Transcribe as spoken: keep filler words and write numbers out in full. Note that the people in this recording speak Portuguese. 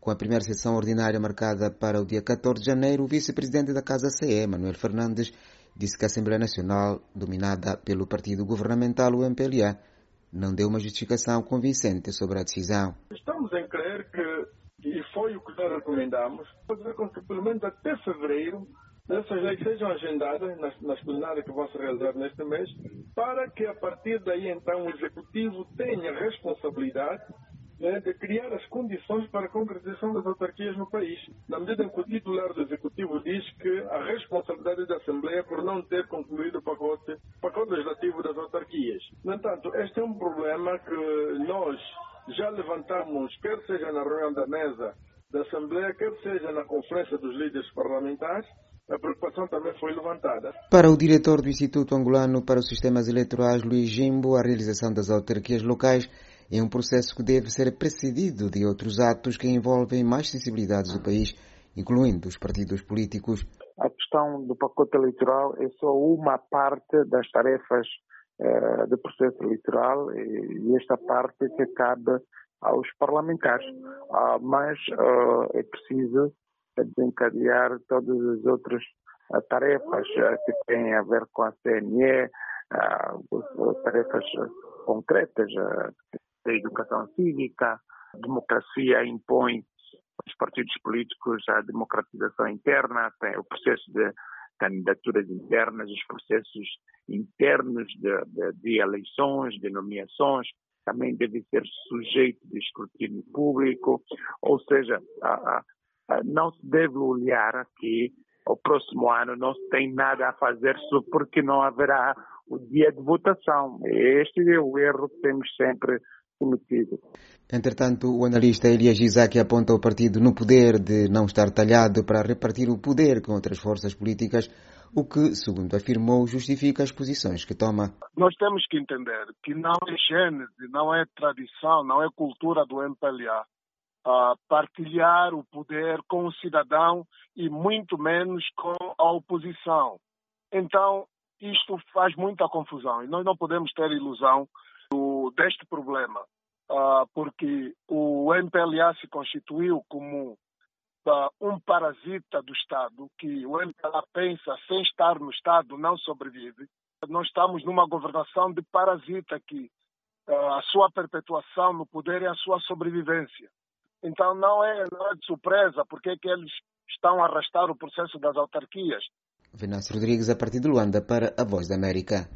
Com a primeira sessão ordinária marcada para o dia catorze de janeiro, o vice-presidente da Casa C E, Manuel Fernandes, disse que a Assembleia Nacional, dominada pelo partido governamental, o M P L A, não deu uma justificação convincente sobre a decisão. Estamos em crer que, e foi o que nós recomendamos, fazer com que pelo menos até fevereiro essas leis sejam agendadas nas, nas plenárias que vão se realizar neste mês, para que a partir daí então o Executivo tenha responsabilidade, né, de criar as condições para a concretização das autarquias no país. Na medida em que o titular do Executivo diz que a responsabilidade da Assembleia por não ter concluído o pacote, pacote legislativo das autarquias. No entanto, este é um problema que nós já levantamos, quer seja na reunião da mesa da Assembleia, quer seja na conferência dos líderes parlamentares. A preocupação também foi levantada. Para o diretor do Instituto Angolano para os Sistemas Eleitorais, Luís Jimbo, a realização das autarquias locais é um processo que deve ser precedido de outros atos que envolvem mais sensibilidades do país, incluindo os partidos políticos. A questão do pacote eleitoral é só uma parte das tarefas eh, do processo eleitoral e esta parte que cabe aos parlamentares. Ah, mas ah, é preciso desencadear todas as outras uh, tarefas uh, que têm a ver com a C N E, uh, tarefas uh, concretas uh, da educação cívica. A democracia impõe aos partidos políticos a democratização interna, tem o processo de candidaturas internas, os processos internos de, de, de eleições, de nomeações, também deve ser sujeito de escrutínio público, ou seja, a, a não se deve olhar que o próximo ano não se tem nada a fazer só porque não haverá o dia de votação. Este é o erro que temos sempre cometido. Entretanto, o analista Elias Isaac aponta o partido no poder de não estar talhado para repartir o poder com outras forças políticas, o que, segundo afirmou, justifica as posições que toma. Nós temos que entender que não é gênese, não é tradição, não é cultura do M P L A. Uh, partilhar o poder com o cidadão e muito menos com a oposição. Então, isto faz muita confusão e nós não podemos ter ilusão do, deste problema, uh, porque o M P L A se constituiu como uh, um parasita do Estado, que o M P L A pensa sem estar no Estado não sobrevive. Nós estamos numa governação de parasita que uh, a sua perpetuação no poder é a sua sobrevivência. Então não é, não é de surpresa porque é que eles estão a arrastar o processo das autarquias. Venâncio Rodrigues, a partir de Luanda, para a Voz da América.